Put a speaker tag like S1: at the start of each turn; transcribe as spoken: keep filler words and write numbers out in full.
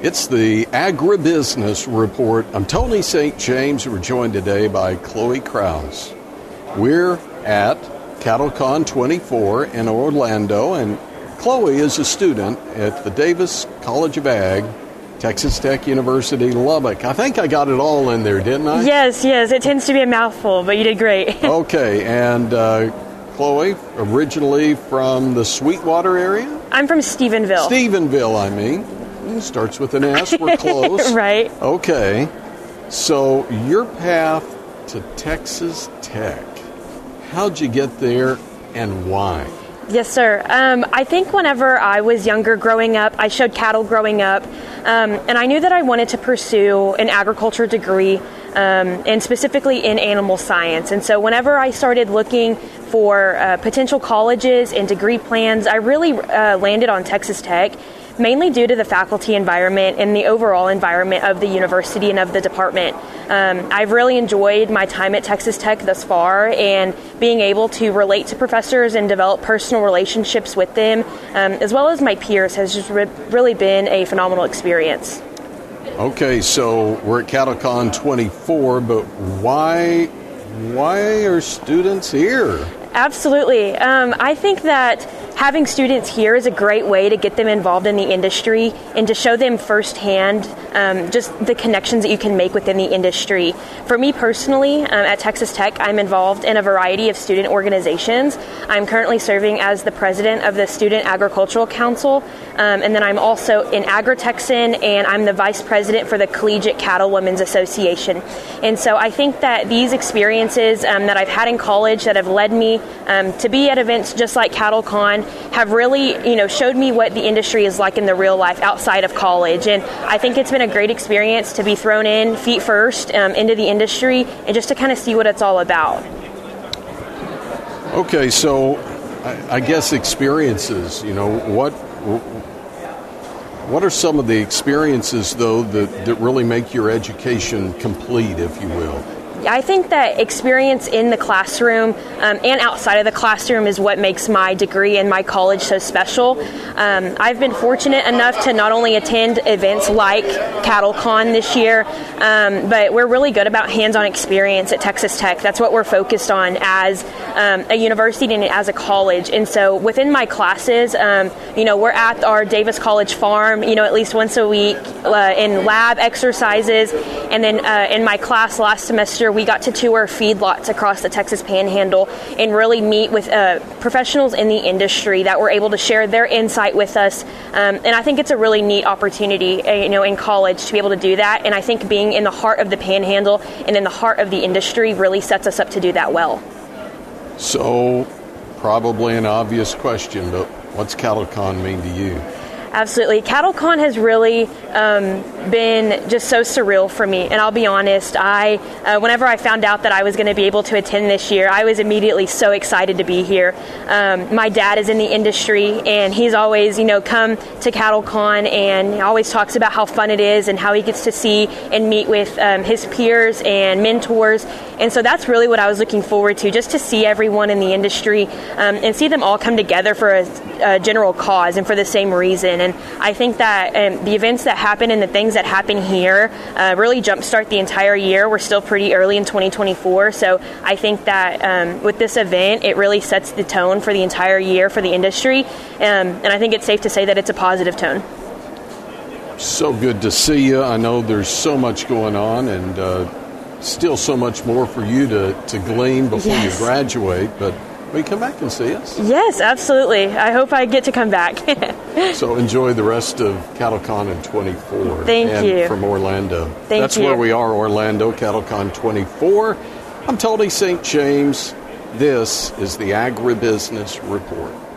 S1: It's the Agribusiness Report. I'm Tony Saint James. We're joined today by Chloe Krause. We're at CattleCon twenty-four in Orlando, and Chloe is a student at the Davis College of Ag, Texas Tech University, Lubbock. I think I got it all in there, didn't I?
S2: Yes, yes. It tends to be a mouthful, but you did great.
S1: Okay, and uh, Chloe, originally from the Sweetwater area?
S2: I'm from Stephenville.
S1: Stephenville, I mean. It starts with an S. We're close.
S2: Right.
S1: Okay. So your path to Texas Tech, how'd you get there and why?
S2: Yes, sir. Um, I think whenever I was younger growing up, I showed cattle growing up, um, and I knew that I wanted to pursue an agriculture degree, um, and specifically in animal science. And so whenever I started looking for uh, potential colleges and degree plans, I really uh, landed on Texas Tech, mainly due to the faculty environment and the overall environment of the university and of the department. Um, I've really enjoyed my time at Texas Tech thus far, and being able to relate to professors and develop personal relationships with them, um, as well as my peers, has just re- really been a phenomenal experience.
S1: Okay, so we're at CattleCon twenty-four, but why, why are students here?
S2: Absolutely. Um, I think that having students here is a great way to get them involved in the industry and to show them firsthand um, just the connections that you can make within the industry. For me personally, um, at Texas Tech, I'm involved in a variety of student organizations. I'm currently serving as the president of the Student Agricultural Council, um, and then I'm also in Agri-Texan, and I'm the vice president for the Collegiate Cattlewomen's Association. And so I think that these experiences um, that I've had in college that have led me um, to be at events just like CattleCon have really, you know, showed me what the industry is like in the real life outside of college. And I think it's been a great experience to be thrown in feet first um, into the industry and just to kind of see what it's all about.
S1: Okay, so I, I guess experiences, you know, what what are some of the experiences, though, that, that really make your education complete, if you will?
S2: I think that experience in the classroom um, and outside of the classroom is what makes my degree and my college so special. Um, I've been fortunate enough to not only attend events like CattleCon this year, um, but we're really good about hands-on experience at Texas Tech. That's what we're focused on as um, a university and as a college. And so within my classes, um, you know, we're at our Davis College farm, you know, at least once a week uh, in lab exercises. And then uh, in my class last semester, we got to tour feedlots across the Texas Panhandle and really meet with uh, professionals in the industry that were able to share their insight with us. Um, and I think it's a really neat opportunity, uh, you know, in college to be able to do that. And I think being in the heart of the Panhandle and in the heart of the industry really sets us up to do that well.
S1: So, probably an obvious question, but what's CattleCon mean to you?
S2: Absolutely. CattleCon has really um, been just so surreal for me. And I'll be honest, I uh, whenever I found out that I was going to be able to attend this year, I was immediately so excited to be here. Um, my dad is in the industry, and he's always, you know, come to CattleCon and he always talks about how fun it is and how he gets to see and meet with um, his peers and mentors. And so that's really what I was looking forward to, just to see everyone in the industry um, and see them all come together for a, a general cause and for the same reason. And I think that um, the events that happen and the things that happen here uh, really jumpstart the entire year. We're still pretty early in twenty twenty-four, so I think that um, with this event, it really sets the tone for the entire year for the industry. Um, and I think it's safe to say that it's a positive tone.
S1: So good to see you. I know there's so much going on, and uh, still so much more for you to, to glean before yes. you graduate, but will you come back and see us?
S2: Yes, absolutely. I hope I get to come back.
S1: So enjoy the rest of CattleCon in twenty-four.
S2: Thank
S1: and
S2: you.
S1: From Orlando.
S2: Thank
S1: That's
S2: you.
S1: where we are, Orlando, CattleCon twenty-four. I'm Tony Saint James. This is the Agribusiness Report.